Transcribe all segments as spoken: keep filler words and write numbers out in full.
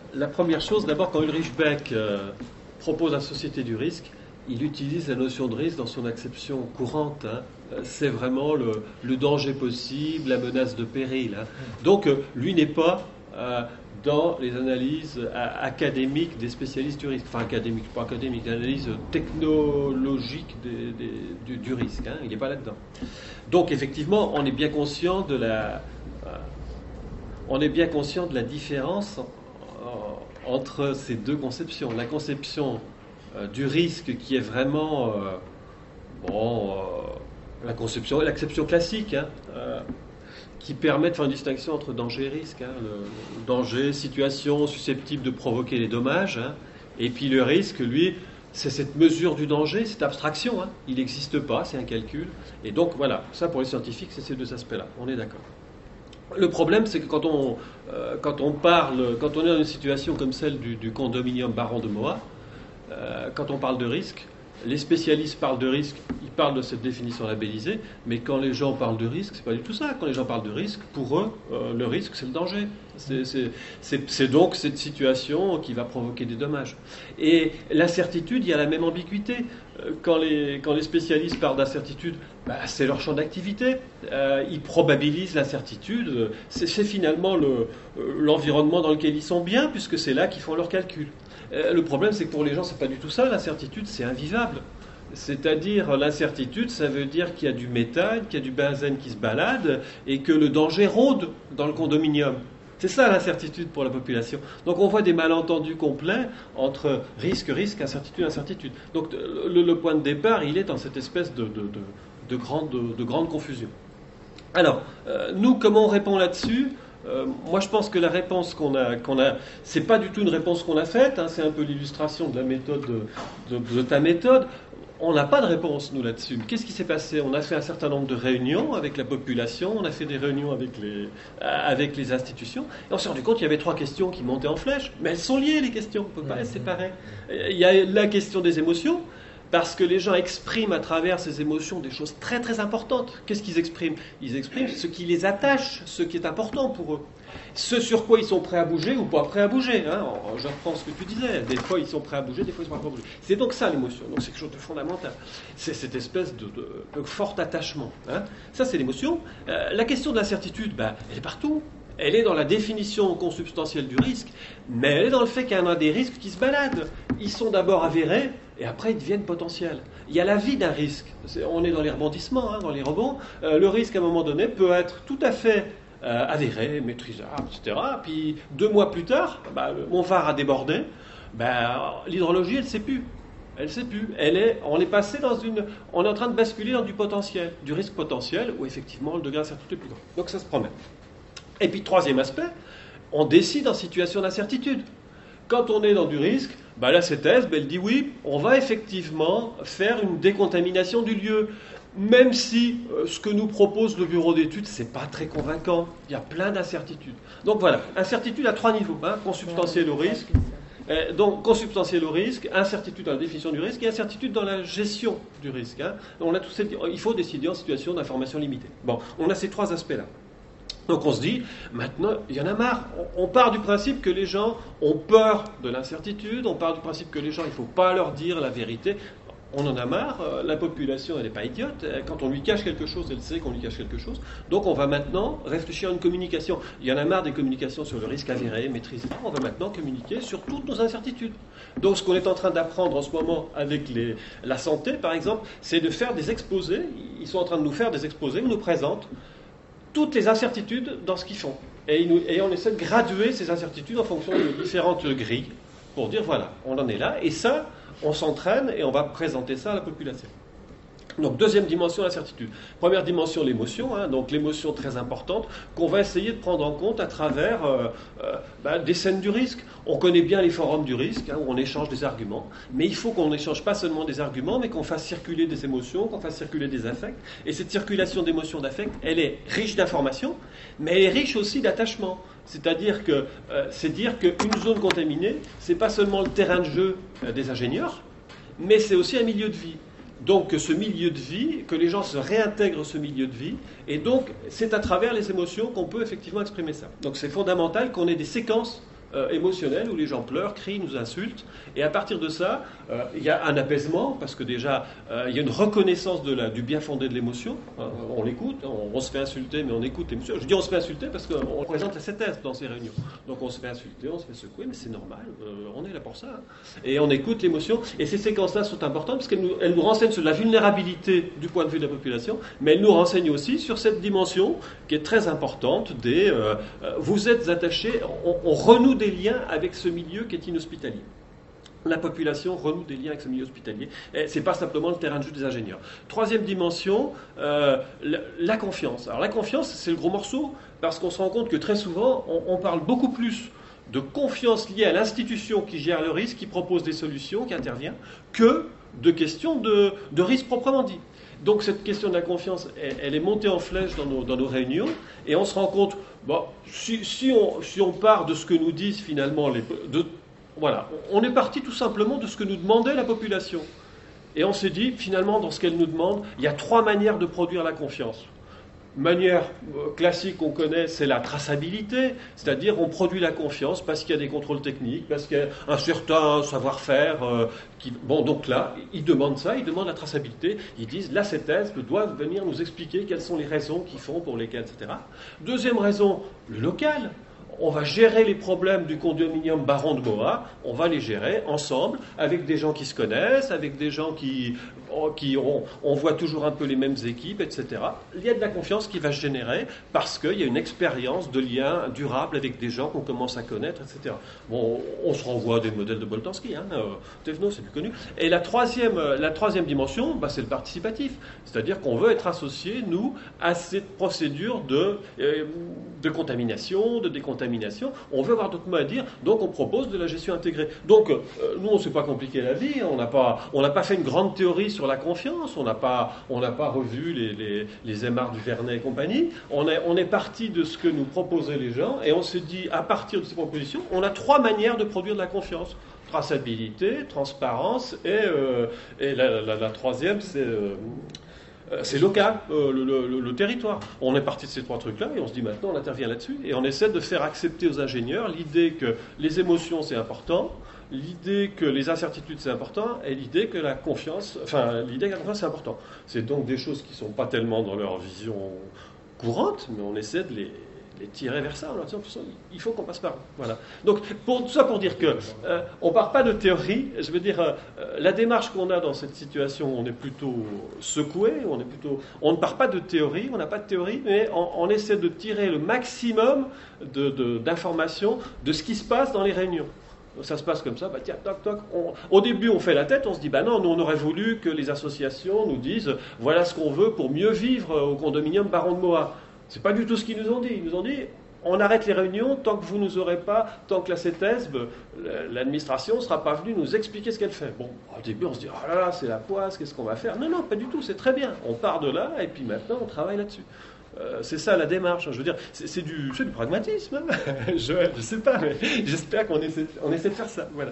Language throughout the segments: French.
la première chose, d'abord, quand Ulrich Beck euh, propose la société du risque, il utilise la notion de risque dans son acception courante. Hein. C'est vraiment le, le danger possible, la menace de péril. Hein. Donc, euh, lui n'est pas euh, dans les analyses euh, académiques des spécialistes du risque. Enfin, académiques, pas académiques, l'analyse technologique des, des, du, du risque. Hein. Il n'est pas là-dedans. Donc, effectivement, on est bien conscient de la, euh, on est bien conscient de la différence euh, entre ces deux conceptions. La conception euh, du risque qui est vraiment euh, bon, euh, la conception, l'acception classique, hein, euh, qui permet de faire une distinction entre danger et risque. Hein, le, le danger, situation susceptible de provoquer les dommages, hein, et puis le risque, lui, c'est cette mesure du danger, cette abstraction. Hein, il n'existe pas, c'est un calcul. Et donc voilà, ça pour les scientifiques, c'est ces deux aspects-là. On est d'accord. Le problème, c'est que quand on, euh, quand on parle, quand on est dans une situation comme celle du, du condominium Baron de Moa, euh, quand on parle de risque, les spécialistes parlent de risque, ils parlent de cette définition labellisée, mais quand les gens parlent de risque, c'est pas du tout ça. Quand les gens parlent de risque, pour eux, euh, le risque, c'est le danger. C'est, c'est, c'est, c'est donc cette situation qui va provoquer des dommages. Et l'incertitude, il y a la même ambiguïté. Quand les, quand les spécialistes parlent d'incertitude, bah, c'est leur champ d'activité. Euh, ils probabilisent l'incertitude. C'est, c'est finalement le, l'environnement dans lequel ils sont bien, puisque c'est là qu'ils font leurs calculs. Euh, le problème, c'est que pour les gens, c'est pas du tout ça. L'incertitude, c'est invivable. C'est-à-dire, l'incertitude, ça veut dire qu'il y a du méthane, qu'il y a du benzène qui se balade et que le danger rôde dans le condominium. C'est ça l'incertitude pour la population. Donc on voit des malentendus complets entre risque, risque, incertitude, incertitude. Donc le, le point de départ, il est dans cette espèce de, de, de, de, grande, de, de grande confusion. Alors, euh, nous, comment on répond là-dessus ? Euh, moi, je pense que la réponse qu'on a, qu'on a, c'est pas du tout une réponse qu'on a faite. Hein, c'est un peu l'illustration de la méthode de, de, de ta méthode. On n'a pas de réponse, nous, là-dessus. Qu'est-ce qui s'est passé ? On a fait un certain nombre de réunions avec la population, on a fait des réunions avec les, avec les institutions, et on s'est rendu compte qu'il y avait trois questions qui montaient en flèche, mais elles sont liées, les questions, on ne peut pas les séparer. Il y a la question des émotions, parce que les gens expriment à travers ces émotions des choses très très importantes. Qu'est-ce qu'ils expriment ? Ils expriment ce qui les attache, ce qui est important pour eux. Ce sur quoi ils sont prêts à bouger ou pas prêts à bouger. Hein. Je reprends ce que tu disais. Des fois, ils sont prêts à bouger, des fois, ils sont pas prêts à bouger. C'est donc ça, l'émotion. Donc, c'est quelque chose de fondamental. C'est cette espèce de, de, de fort attachement. Hein. Ça, c'est l'émotion. Euh, la question de l'incertitude, ben, elle est partout. Elle est dans la définition consubstantielle du risque, mais elle est dans le fait qu'il y en a des risques qui se baladent. Ils sont d'abord avérés, et après ils deviennent potentiels. Il y a la vie d'un risque. C'est, on est dans les rebondissements, hein, dans les rebonds. Euh, le risque, à un moment donné, peut être tout à fait euh, avéré, maîtrisable, et cetera. Puis deux mois plus tard, bah, le, mon phare a débordé. Bah, l'hydrologie, elle ne sait plus. Elle ne sait plus. Elle est, on est passé dans une, on est en train de basculer dans du potentiel, du risque potentiel, où effectivement le degré d'incertitude est plus grand. Donc ça se promène. Et puis, troisième aspect, on décide en situation d'incertitude. Quand on est dans du risque, bah la C T S, bah elle dit oui, on va effectivement faire une décontamination du lieu. Même si euh, ce que nous propose le bureau d'études, c'est pas très convaincant. Il y a plein d'incertitudes. Donc voilà, incertitude à trois niveaux. Hein, consubstantielle au risque. Euh, donc, consubstantielle au risque, incertitude dans la définition du risque et incertitude dans la gestion du risque. Hein. On a tous ces, il faut décider en situation d'information limitée. Bon, on a ces trois aspects-là. Donc on se dit, maintenant, il y en a marre. On part du principe que les gens ont peur de l'incertitude, on part du principe que les gens, il ne faut pas leur dire la vérité. On en a marre, la population, elle n'est pas idiote. Quand on lui cache quelque chose, elle sait qu'on lui cache quelque chose. Donc on va maintenant réfléchir à une communication. Il y en a marre des communications sur le risque avéré, maîtrisé. On va maintenant communiquer sur toutes nos incertitudes. Donc ce qu'on est en train d'apprendre en ce moment avec les, la santé, par exemple, c'est de faire des exposés. Ils sont en train de nous faire des exposés, ils nous présentent toutes les incertitudes dans ce qu'ils font. Et, nous, et on essaie de graduer ces incertitudes en fonction de différentes grilles pour dire, voilà, on en est là. Et ça, on s'entraîne et on va présenter ça à la population. Donc, deuxième dimension, l'incertitude. Première dimension, l'émotion. Hein, donc, l'émotion très importante qu'on va essayer de prendre en compte à travers euh, euh, bah, des scènes du risque. On connaît bien les forums du risque, hein, où on échange des arguments. Mais il faut qu'on n'échange pas seulement des arguments, mais qu'on fasse circuler des émotions, qu'on fasse circuler des affects. Et cette circulation d'émotions, d'affects, elle est riche d'informations, mais elle est riche aussi d'attachement. C'est-à-dire que euh, c'est dire qu'une zone contaminée, c'est pas seulement le terrain de jeu euh, des ingénieurs, mais c'est aussi un milieu de vie. Donc ce milieu de vie, que les gens se réintègrent ce milieu de vie, et donc c'est à travers les émotions qu'on peut effectivement exprimer ça. Donc c'est fondamental qu'on ait des séquences euh, émotionnel où les gens pleurent, crient, nous insultent. Et à partir de ça, euh, il y a un apaisement, parce que déjà, euh, il y a une reconnaissance de la, du bien fondé de l'émotion. Euh, on l'écoute, on, on se fait insulter, mais on écoute l'émotion. Je dis on se fait insulter parce qu'on présente la cétesse dans ces réunions. Donc on se fait insulter, on se fait secouer, mais c'est normal, euh, on est là pour ça. Hein. Et on écoute l'émotion. Et ces séquences-là sont importantes parce qu'elles nous, elles nous renseignent sur la vulnérabilité du point de vue de la population, mais elles nous renseignent aussi sur cette dimension qui est très importante des... Euh, euh, vous êtes attachés, on, on renoue des liens avec ce milieu qui est inhospitalier. La population renoue des liens avec ce milieu hospitalier. Ce n'est pas simplement le terrain de jeu des ingénieurs. Troisième dimension, euh, la, la confiance. Alors la confiance, c'est le gros morceau, parce qu'on se rend compte que très souvent, on, on parle beaucoup plus de confiance liée à l'institution qui gère le risque, qui propose des solutions, qui intervient, que de questions de, de risque proprement dit. Donc cette question de la confiance, elle, elle est montée en flèche dans nos, dans nos réunions, et on se rend compte, bon, si, si, on, si on part de ce que nous disent finalement les... De, Voilà, on est parti tout simplement de ce que nous demandait la population. Et on s'est dit, finalement, dans ce qu'elle nous demande, il y a trois manières de produire la confiance. Manière classique qu'on connaît, c'est la traçabilité, c'est-à-dire on produit la confiance parce qu'il y a des contrôles techniques, parce qu'il y a un certain savoir-faire. Euh, qui... Bon, donc là, ils demandent ça, ils demandent la traçabilité. Ils disent, la C E T E S B doit venir nous expliquer quelles sont les raisons qui font pour lesquelles, et cetera. Deuxième raison, le local. On va gérer les problèmes du condominium Baron de Moa, on va les gérer ensemble, avec des gens qui se connaissent, avec des gens qui, qui ont, on voit toujours un peu les mêmes équipes, et cetera. Il y a de la confiance qui va se générer parce qu'il y a une expérience de lien durable avec des gens qu'on commence à connaître, et cetera. Bon, on se renvoie à des modèles de Boltanski, hein, euh, Thévenot, c'est plus connu. Et la troisième, la troisième dimension, bah, c'est le participatif, c'est-à-dire qu'on veut être associé, nous, à cette procédure de, euh, de contamination, de décontamination. On veut avoir d'autres mots à dire, donc on propose de la gestion intégrée. Donc, euh, nous, on ne s'est pas compliqué la vie, on n'a pas, on n'a pas fait une grande théorie sur la confiance, on n'a pas, on n'a pas revu les, les, les Aymar du Vernet et compagnie, on est, on est parti de ce que nous proposaient les gens, et on s'est dit, à partir de ces propositions, on a trois manières de produire de la confiance. Traçabilité, transparence, et, euh, et la, la, la troisième, c'est... Euh, c'est local, euh, le, le, le territoire. On est parti de ces trois trucs-là et on se dit maintenant on intervient là-dessus et on essaie de faire accepter aux ingénieurs l'idée que les émotions c'est important, l'idée que les incertitudes c'est important et l'idée que la confiance, enfin l'idée que la confiance c'est important. C'est donc des choses qui ne sont pas tellement dans leur vision courante, mais on essaie de les, les tirer vers ça en leur disant il faut qu'on passe par là. Voilà. Donc pour, tout ça pour dire que euh, on part pas de théorie. Je veux dire euh, la démarche qu'on a dans cette situation, on est plutôt secoué, on est plutôt, on ne part pas de théorie, on n'a pas de théorie, mais on, on essaie de tirer le maximum de, de, d'informations de ce qui se passe dans les réunions. Ça se passe comme ça, bah tiens, toc, toc. On, au début, on fait la tête, on se dit, bah non, nous, on aurait voulu que les associations nous disent, voilà ce qu'on veut pour mieux vivre au condominium Baron de Moa. C'est pas du tout ce qu'ils nous ont dit. Ils nous ont dit, on arrête les réunions tant que vous nous aurez pas, tant que la C E T E S B, l'administration ne sera pas venue nous expliquer ce qu'elle fait. Bon, au début, on se dit, oh là là, c'est la poisse, qu'est-ce qu'on va faire? Non, non, pas du tout, c'est très bien. On part de là, et puis maintenant, on travaille là-dessus. Euh, c'est ça la démarche. Je veux dire, c'est, c'est, du, c'est du pragmatisme. Hein. je ne sais pas, mais j'espère qu'on essaie, on essaie de faire ça. Voilà.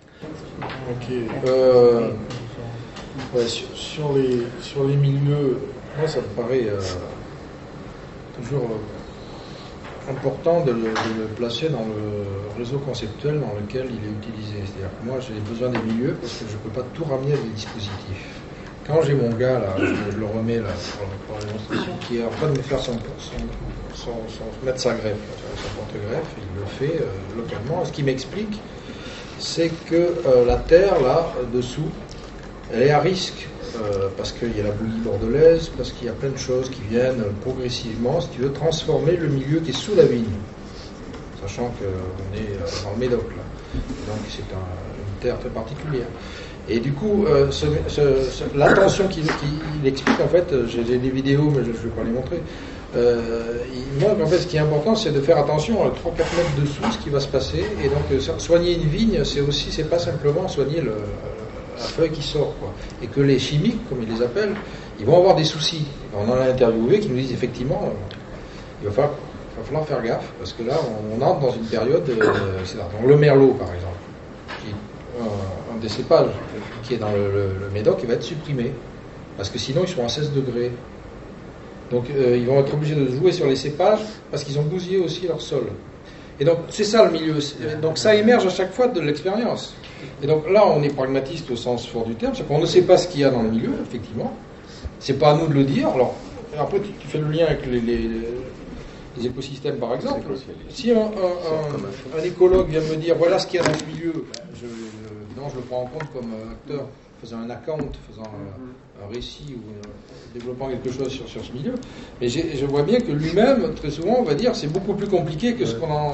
Ok. Euh, ouais, sur, sur, les, sur les milieux, moi, ça me paraît euh, toujours euh, important de le, de le placer dans le réseau conceptuel dans lequel il est utilisé. C'est-à-dire que moi, j'ai besoin des milieux parce que je ne peux pas tout ramener à des dispositifs. Quand j'ai mon gars, là, je, je le remets là, pour, pour la démonstration, qui est en train de me faire son, son, son, son mettre sa greffe, là, son porte-greffe, il le fait euh, localement. Ce qu'il m'explique, c'est que euh, la terre, là, dessous, elle est à risque, euh, parce qu'il y a la bouillie bordelaise, parce qu'il y a plein de choses qui viennent progressivement, si tu veux, transformer le milieu qui est sous la vigne, sachant qu'on est dans le Médoc, là. Donc c'est un, une terre très particulière. Et du coup, euh, ce, ce, ce, l'attention qu'il, qu'il explique, en fait, j'ai des vidéos, mais je ne vais pas les montrer, euh, il montre, en fait, ce qui est important, c'est de faire attention à trois quatre mètres dessous, ce qui va se passer. Et donc, euh, soigner une vigne, c'est aussi, c'est pas simplement soigner le, la feuille qui sort, quoi. Et que les chimiques, comme ils les appellent, ils vont avoir des soucis. On en a interviewé qui nous disent, effectivement, euh, il va falloir, il va falloir faire gaffe, parce que là, on, on entre dans une période, euh, c'est là, donc le merlot, par exemple, qui euh, des cépages qui est dans le, le, le Médoc, il va être supprimé parce que sinon ils sont à seize degrés. Donc euh, ils vont être obligés de jouer sur les cépages parce qu'ils ont bousillé aussi leur sol. Et donc, c'est ça le milieu. Donc, ça émerge à chaque fois de l'expérience. Et donc, là, on est pragmatiste au sens fort du terme, c'est qu'on ne sait pas ce qu'il y a dans le milieu, effectivement. C'est pas à nous de le dire. Alors, après, tu, tu fais le lien avec les, les, les écosystèmes, par exemple. Si un, un, un, un écologue vient me dire, voilà ce qu'il y a dans ce milieu, je, je, non, je le prends en compte comme acteur, faisant un account, faisant un, un récit ou euh, développant quelque chose sur, sur ce milieu. Mais je vois bien que lui-même, très souvent, on va dire, c'est beaucoup plus compliqué que ce qu'on en,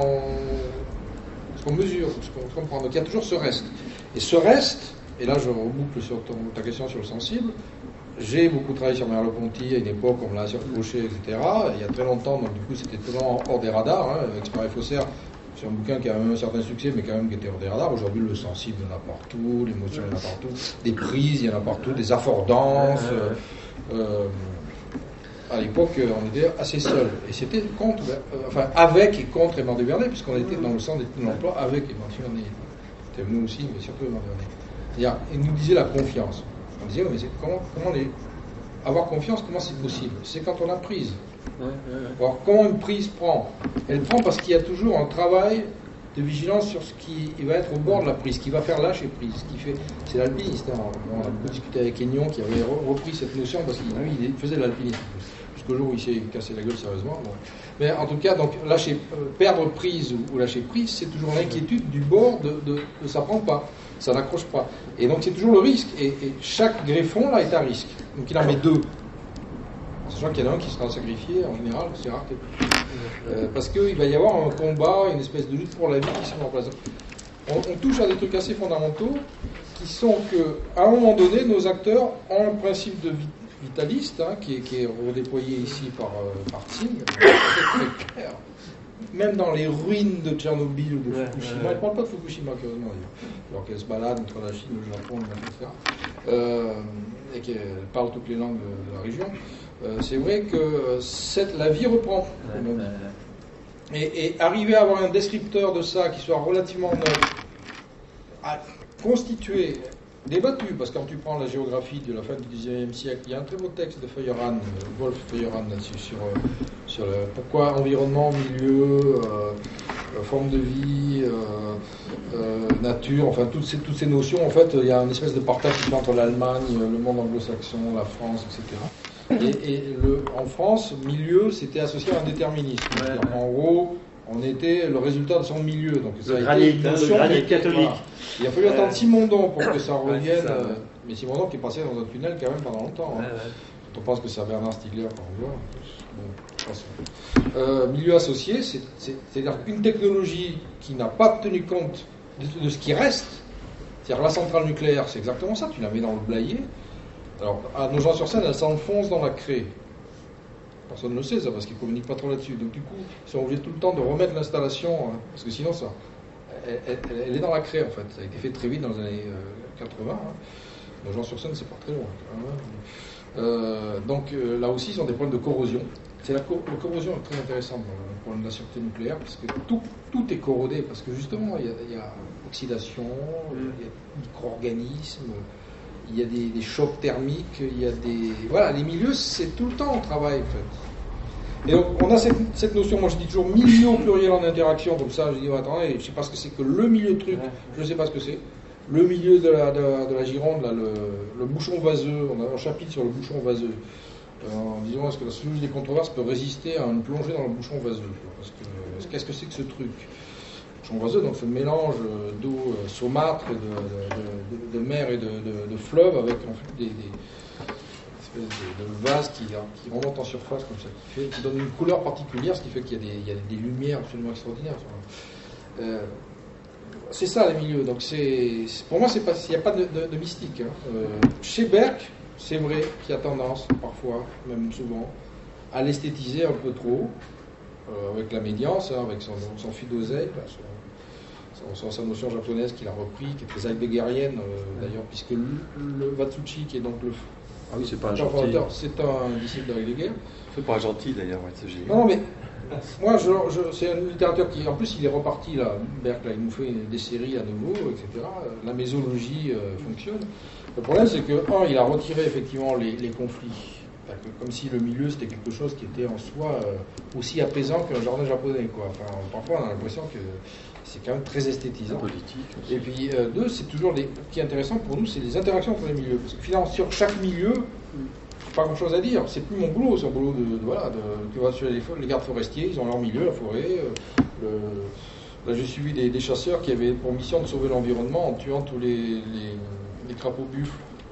ce qu'on mesure, ce qu'on comprend. Donc il y a toujours ce reste. Et ce reste, et là je reboucle sur ton, ta question sur le sensible, j'ai beaucoup travaillé sur Merleau-Ponty à une époque, on me l'a reproché, et cetera. Il y a très longtemps, donc du coup c'était totalement hors des radars, hein, Expert et Faussaire. C'est un bouquin qui a même un certain succès, mais quand même qui était hors des radars. Aujourd'hui, le sensible, il y en a partout, l'émotion, il y en a partout, des prises, il y en a partout, des affordances. Euh, euh, à l'époque, on était assez seuls. Et c'était contre, euh, enfin, avec et contre Aimar Duvernay, puisqu'on était dans le centre de l'emploi avec Aimar Duvernay. C'était nous aussi, mais surtout Aimar Duvernay. C'est-à-dire, il nous disait la confiance. On disait, oh, mais c'est, comment, comment les, avoir confiance, comment c'est possible? C'est quand on a prise. Ouais, ouais, ouais. Alors, comment une prise prend? Elle prend parce qu'il y a toujours un travail de vigilance sur ce qui va être au bord de la prise, qui va faire lâcher prise. Qui fait, c'est l'alpiniste. Hein. On a beaucoup discuté avec Aignan qui avait repris cette notion parce qu'il lui, il faisait de l'alpinisme. Jusqu'au jour où il s'est cassé la gueule sérieusement. Bon. Mais en tout cas, donc, lâcher, euh, perdre prise ou, ou lâcher prise, c'est toujours l'inquiétude du bord de, de, de ça prend pas, ça n'accroche pas. Et donc c'est toujours le risque. Et, et chaque greffon là est à risque. Donc il en met deux. Sachant qu'il y en a un qui sera sacrifié, en général, c'est rare que... Euh, parce qu'il va y avoir un combat, une espèce de lutte pour la vie qui se met en place. On, on touche à des trucs assez fondamentaux qui sont qu'à un moment donné, nos acteurs ont un principe de vitaliste, hein, qui, est, qui est redéployé ici par, euh, par Tsing, très, très clair. Même dans les ruines de Tchernobyl ou de ouais, Fukushima, ouais. Ils ne parlent pas de Fukushima, curieusement, d'ailleurs, alors qu'elle se balade entre la Chine, le Japon, et cetera. Euh, et qu'elle parle toutes les langues de, de la région. Euh, c'est vrai que cette, la vie reprend. Ouais, ouais. Et, et arriver à avoir un descripteur de ça qui soit relativement neutre, à constituer, débattu, parce que quand tu prends la géographie de la fin du dix-neuvième siècle, il y a un très beau texte de Feuilleran, Wolf Feuilleran là-dessus, sur, sur le, pourquoi environnement, milieu, euh, forme de vie, euh, euh, nature, enfin toutes ces, toutes ces notions, en fait, il y a une espèce de partage entre l'Allemagne, le monde anglo-saxon, la France, et cetera. Et, et le, en France, milieu, c'était associé à un déterminisme. Ouais, ouais. En gros, on était le résultat de son milieu. Donc ça le a granit, été une notion le granit catholique. Voilà. Il a fallu attendre Simondon pour que ça revienne. Ouais, ça, ouais. euh, mais Simondon qui est passé dans un tunnel quand même pendant longtemps. Hein. Ouais, ouais. On pense que c'est à Bernard Stiegler quand on voit. Bon, euh, milieu associé, c'est, c'est, c'est-à-dire qu'une technologie qui n'a pas tenu compte de, de ce qui reste, c'est-à-dire la centrale nucléaire, c'est exactement ça. Tu la mets dans le Blayais. Alors, à Nogent-sur-Seine, elle s'enfonce dans la craie. Personne ne le sait, ça, parce qu'ils ne communiquent pas trop là-dessus. Donc, du coup, ils sont obligés tout le temps de remettre l'installation, hein, parce que sinon, ça, elle, elle, elle est dans la craie, en fait. Ça a été fait très vite dans les années euh, quatre-vingts. Hein. Nogent-sur-Seine, c'est pas très loin. Hein. Euh, donc, euh, là aussi, ils ont des problèmes de corrosion. C'est la, co- la corrosion est très intéressante dans le problème de la sûreté nucléaire, parce que tout, tout est corrodé, parce que justement, il y a, il y a oxydation, il y a micro-organismes, il y a des, des chocs thermiques, il y a des... Voilà, les milieux, c'est tout le temps au travail, en fait. Et donc, on a cette, cette notion, moi je dis toujours milieu au pluriel en interaction, comme ça, je dis, oh, attendez, je ne sais pas ce que c'est que le milieu truc, je ne sais pas ce que c'est. Le milieu de la, de, de la Gironde, là, le, le bouchon vaseux, on a un chapitre sur le bouchon vaseux, euh, en disant, est-ce que la solution des controverses peut résister à une plongée dans le bouchon vaseux? Parce que, qu'est-ce que c'est que ce truc? Vaseux, donc ce mélange d'eau saumâtre, de, de, de, de mer et de, de, de fleuve avec en fait, des, des espèces de, de vases qui, qui remontent en surface comme ça, qui, fait, qui donne une couleur particulière, ce qui fait qu'il y a des, il y a des lumières absolument extraordinaires. Euh, c'est ça les milieux. Donc c'est, pour moi, il n'y a pas de, de, de mystique. Hein. Euh, chez Berck, c'est vrai qu'il y a tendance, parfois, même souvent, à l'esthétiser un peu trop. Euh, avec la médiance, hein, avec son, son fil d'oseille, son, son, sa notion japonaise qu'il a repris, qui est très heideggerienne euh, d'ailleurs, puisque le, le Watsuchi, qui est donc le ah oui, c'est pas un gentil, c'est un disciple d'Heidegger. C'est pas un gentil d'ailleurs, ouais, c'est génial. Non, mais moi, je, je, c'est un littérateur qui, en plus, il est reparti là, Berck, là, il nous fait des séries à nouveau, et cetera. La mésologie euh, fonctionne. Le problème, c'est que un, il a retiré effectivement les, les conflits Comme si le milieu c'était quelque chose qui était en soi euh, aussi apaisant qu'un jardin japonais, quoi. Enfin, parfois on a l'impression que c'est quand même très esthétisant. Politique aussi. Et puis euh, deux, c'est toujours les, ce qui est intéressant pour nous, c'est les interactions entre les milieux. Parce que finalement, sur chaque milieu, pas grand chose à dire. C'est plus mon boulot, c'est un boulot de, de voilà, de, tu vois, sur les, les gardes forestiers, ils ont leur milieu, la forêt. Euh, le, là, j'ai suivi des, des chasseurs qui avaient pour mission de sauver l'environnement en tuant tous les, les, les crapauds buffles.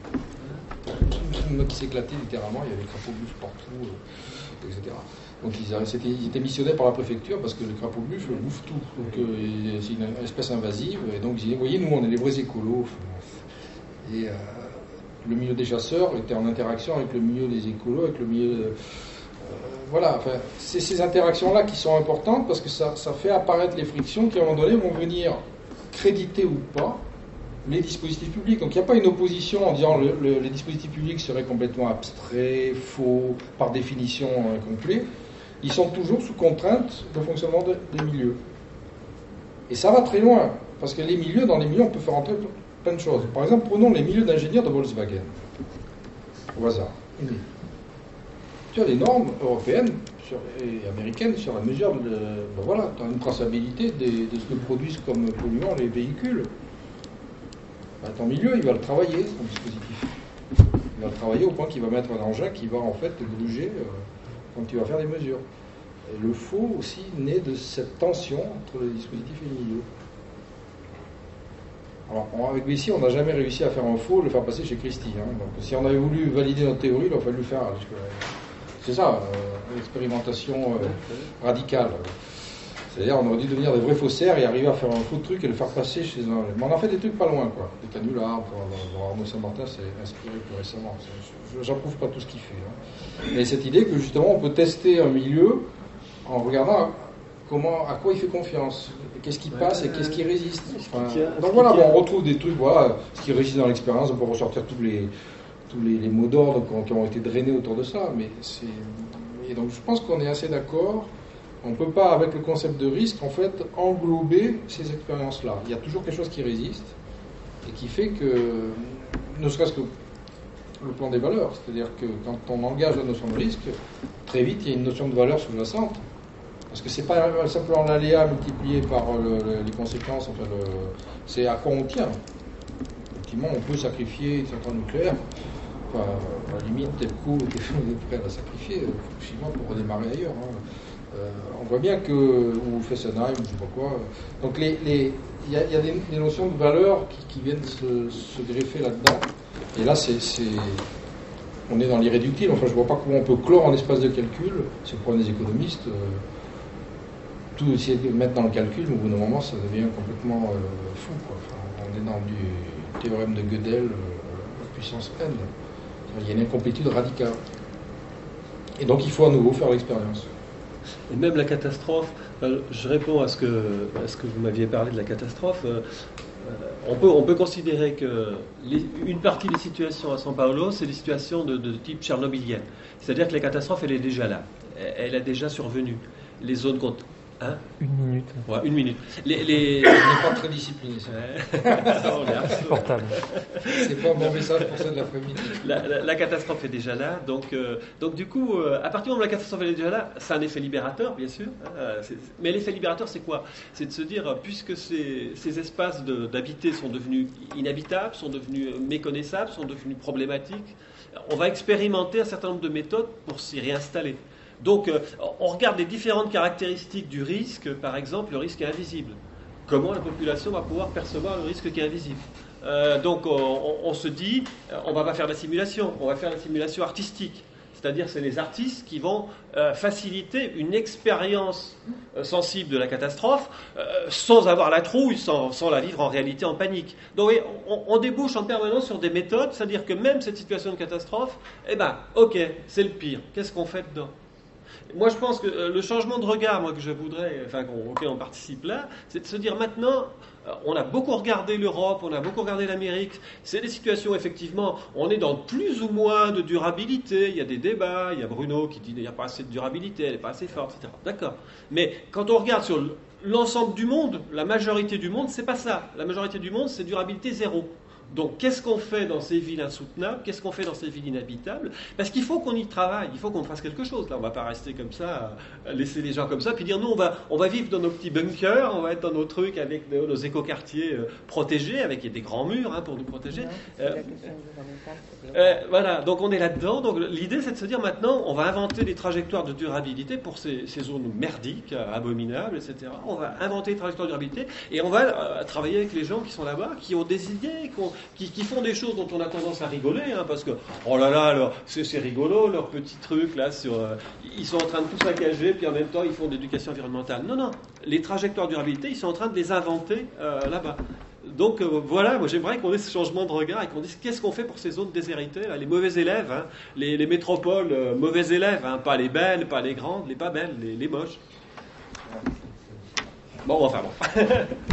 Qui s'éclatait littéralement, il y avait des crapauds buffles partout, euh, et cetera. Donc ils, ils étaient missionnés par la préfecture parce que les crapauds buffles bouffent tout. Donc euh, c'est une espèce invasive. Et donc ils disaient, vous voyez, nous on est les vrais écolos. Et euh, le milieu des chasseurs était en interaction avec le milieu des écolos, avec le milieu... De, euh, voilà, enfin, c'est ces interactions-là qui sont importantes parce que ça, ça fait apparaître les frictions qui à un moment donné vont venir créditer ou pas les dispositifs publics. Donc il n'y a pas une opposition en disant le, le, les dispositifs publics seraient complètement abstraits, faux, par définition incomplets. Ils sont toujours sous contrainte de fonctionnement de, des milieux. Et ça va très loin, parce que les milieux, dans les milieux, on peut faire entrer plein de choses. Par exemple, prenons les milieux d'ingénieurs de Volkswagen, au hasard. Tu as des normes européennes sur, et américaines sur la mesure de... Ben voilà, tu as une traçabilité des, de ce que produisent comme polluants les véhicules. Ben, ton milieu, il va le travailler, son dispositif. Il va le travailler au point qu'il va mettre un engin qui va en fait bouger euh, quand tu vas faire des mesures. Et le faux aussi naît de cette tension entre le dispositif et le milieu. Alors, avec Bessie, on n'a jamais réussi à faire un faux, le faire passer chez Christie. Hein. Donc, si on avait voulu valider notre théorie, il aurait fallu le faire. C'est ça, euh, l'expérimentation euh, radicale. C'est-à-dire, on aurait dû devenir des vrais faussaires et arriver à faire un faux truc et le faire passer chez un. Mais on en fait des trucs pas loin, quoi. Des canulars, Arnaud Saint-Martin s'est inspiré plus récemment. J'approuve pas tout ce qu'il fait. Hein. Mais cette idée que justement, on peut tester un milieu en regardant comment, à quoi il fait confiance, qu'est-ce qui passe et qu'est-ce qui résiste. Enfin, donc voilà, bon, on retrouve des trucs, voilà, ce qui résiste dans l'expérience, on peut ressortir tous les, tous les, les mots d'ordre qui ont été drainés autour de ça. Mais c'est... Et donc je pense qu'on est assez d'accord. On ne peut pas, avec le concept de risque, en fait, englober ces expériences-là. Il y a toujours quelque chose qui résiste et qui fait que, ne serait-ce que le plan des valeurs, c'est-à-dire que quand on engage la notion de risque, très vite, il y a une notion de valeur sous-jacente. Parce que c'est pas simplement l'aléa multiplié par le, le, les conséquences, enfin, le, c'est à quoi on tient. Effectivement, on peut sacrifier une centrale nucléaire. Enfin, à la limite, tel coup, on est prêt à la sacrifier, Fukushima, pour redémarrer ailleurs. Hein. Euh, on voit bien que, ou Fessenheim, je ne sais pas quoi. Donc il les, y, a, y a des, des notions de valeur qui, qui viennent se, se greffer là-dedans. Et là, c'est, c'est, on est dans l'irréductible. Enfin, je ne vois pas comment on peut clore en espace de calcul. C'est le problème des économistes. Euh, tout essayer de mettre dans le calcul, au bout d'un moment, ça devient complètement euh, fou. Quoi. Enfin, on est dans du théorème de Gödel, euh, puissance n. Il y a une incomplétude radicale. Et donc, il faut à nouveau faire l'expérience. Et même la catastrophe, je réponds à ce que, à ce que vous m'aviez parlé de la catastrophe, on peut, on peut considérer que les, une partie des situations à São Paulo, c'est des situations de, de type tchernobylienne. C'est-à-dire que la catastrophe, elle est déjà là, elle a déjà survenu. Les zones comptent. Hein une minute. Ouais, une minute. Les, les... On n'est pas très discipliné, ça. C'est portable. C'est pas un bon message pour ça de l'après-midi. La, la, la catastrophe est déjà là, donc, euh, donc du coup, euh, à partir du moment où la catastrophe est déjà là, c'est un effet libérateur, bien sûr. Hein, c'est, mais l'effet libérateur, c'est quoi ? C'est de se dire, puisque ces, ces espaces de, d'habiter sont devenus inhabitables, sont devenus méconnaissables, sont devenus problématiques, on va expérimenter un certain nombre de méthodes pour s'y réinstaller. Donc, euh, on regarde les différentes caractéristiques du risque, par exemple, le risque est invisible. Comment la population va pouvoir percevoir le risque qui est invisible ? euh, Donc, on, on, on se dit, on ne va pas faire de la simulation, on va faire de la simulation artistique. C'est-à-dire, c'est les artistes qui vont euh, faciliter une expérience euh, sensible de la catastrophe euh, sans avoir la trouille, sans, sans la vivre en réalité en panique. Donc, oui, on, on débouche en permanence sur des méthodes, c'est-à-dire que même cette situation de catastrophe, eh ben, ok, c'est le pire. Qu'est-ce qu'on fait dedans ? Moi, je pense que le changement de regard, moi, que je voudrais, enfin, auquel on participe là, c'est de se dire maintenant, on a beaucoup regardé l'Europe, on a beaucoup regardé l'Amérique, c'est des situations, effectivement, on est dans plus ou moins de durabilité, il y a des débats, il y a Bruno qui dit qu'il n'y a pas assez de durabilité, elle n'est pas assez forte, et cetera. D'accord. Mais quand on regarde sur l'ensemble du monde, la majorité du monde, c'est pas ça. La majorité du monde, c'est durabilité zéro. Donc, qu'est-ce qu'on fait dans ces villes insoutenables? Qu'est-ce qu'on fait dans ces villes inhabitables? Parce qu'il faut qu'on y travaille, il faut qu'on fasse quelque chose. Là, on ne va pas rester comme ça, laisser les gens comme ça, puis dire, nous, on va, on va vivre dans nos petits bunkers, on va être dans nos trucs avec nos, nos écoquartiers euh, protégés, avec des grands murs hein, pour nous protéger. Non, euh, euh, voilà, donc on est là-dedans. Donc, l'idée, c'est de se dire, maintenant, on va inventer des trajectoires de durabilité pour ces, ces zones merdiques, abominables, et cetera. On va inventer des trajectoires de durabilité et on va euh, travailler avec les gens qui sont là-bas, qui ont des idées, qui ont, Qui, qui font des choses dont on a tendance à rigoler, hein, parce que, oh là là, leur, c'est, c'est rigolo, leurs petits trucs, là, sur, euh, ils sont en train de tout saccager, puis en même temps, ils font de l'éducation environnementale. Non, non, les trajectoires de durabilité, ils sont en train de les inventer euh, là-bas. Donc, euh, voilà, moi, j'aimerais qu'on ait ce changement de regard et qu'on dise, qu'est-ce qu'on fait pour ces zones déshéritées, là, les mauvais élèves, hein, les, les métropoles euh, mauvais élèves, hein, pas les belles, pas les grandes, les pas belles, les, les moches. Bon, enfin bon.